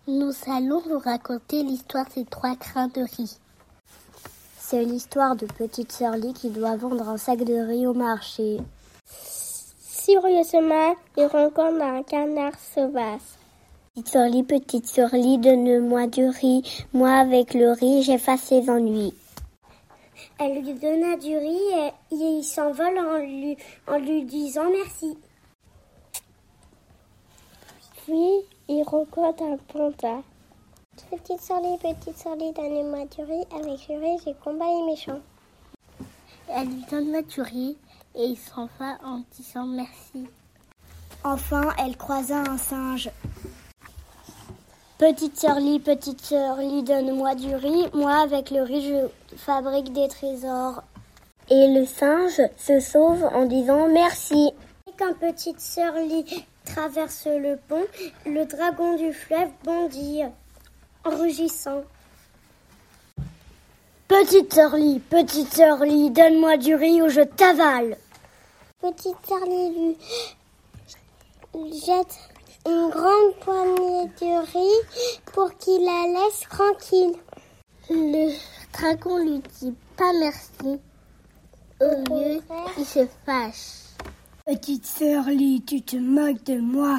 Nous allons vous raconter l'histoire des 3 grains de riz. C'est l'histoire de petite sœur Lee qui doit vendre un sac de riz au marché. Sur le chemin, il rencontre un canard sauvage. Petite sœur Lee, donne-moi du riz. Moi, avec le riz, j'efface les ennuis. Elle lui donna du riz et il s'envole en lui disant merci. Puis, il rencontre un panda. Petite sœur Lee, donnez-moi du riz. Avec le riz, j'ai combattu les méchants. Elle lui donne du riz et il s'en va en disant merci. Enfin, elle croisa un singe. Petite sœur Lee, donne-moi du riz. Moi, avec le riz, je fabrique des trésors. Et le singe se sauve en disant merci. Et quand petite sœur Lee traverse le pont, le dragon du fleuve bondit en rugissant. Petite sœur Lee, donne-moi du riz ou je t'avale. Petite sœur Lee lui jette une grande poignée de riz pour qu'il la laisse tranquille. Le dragon lui dit pas merci. Au lieu, il se fâche. Petite sœur Lee, tu te moques de moi.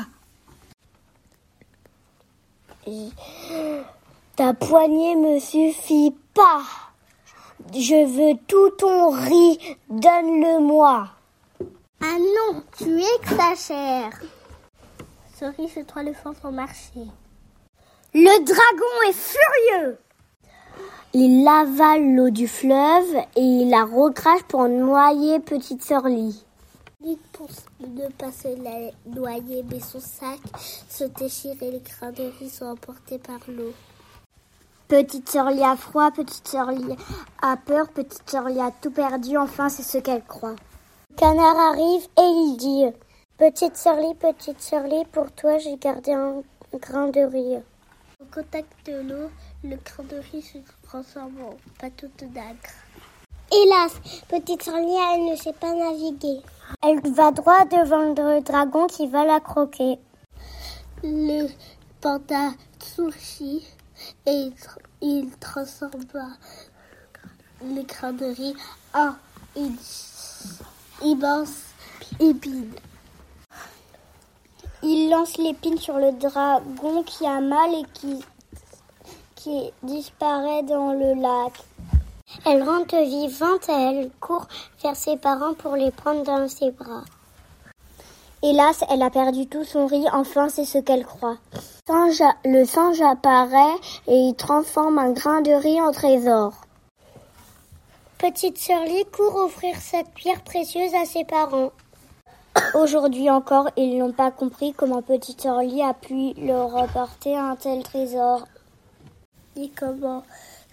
Ta poignée me suffit pas. Je veux tout ton riz, donne-le-moi. Ah non, tu exagères. Ce riz se doit le vendre au marché. Le dragon est furieux. Il avale l'eau du fleuve et il la recrache pour noyer petite sœur Lee. Pour ne pas se la noyer, mais son sac se déchire et les grains de riz sont emportés par l'eau. Petite sœur Lee a froid, petite sœur Lee a peur, petite sœur Lee a tout perdu, enfin c'est ce qu'elle croit. Le canard arrive et il dit « Petite sœur Lee, pour toi j'ai gardé un grain de riz. » Au contact de l'eau, le grain de riz se transforme en bateau de nacre. Hélas, petite sœur Lee, elle ne sait pas naviguer. Elle va droit devant le dragon qui va la croquer. Le panda surgit et il transforme le grain de riz en une immense épine. Il lance l'épine sur le dragon qui a mal et qui disparaît dans le lac. Elle rentre vivante et elle court vers ses parents pour les prendre dans ses bras. Hélas, elle a perdu tout son riz, enfin c'est ce qu'elle croit. Le singe apparaît et il transforme un grain de riz en trésor. Petite sœur Lee court offrir cette pierre précieuse à ses parents. Aujourd'hui encore, ils n'ont pas compris comment petite sœur Lee a pu leur apporter un tel trésor. Et comment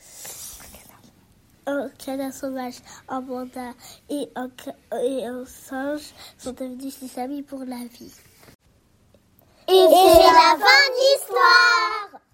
un canard sauvage, un panda et un singe sont devenus ses amis pour la vie. Et c'est la fin de l'histoire!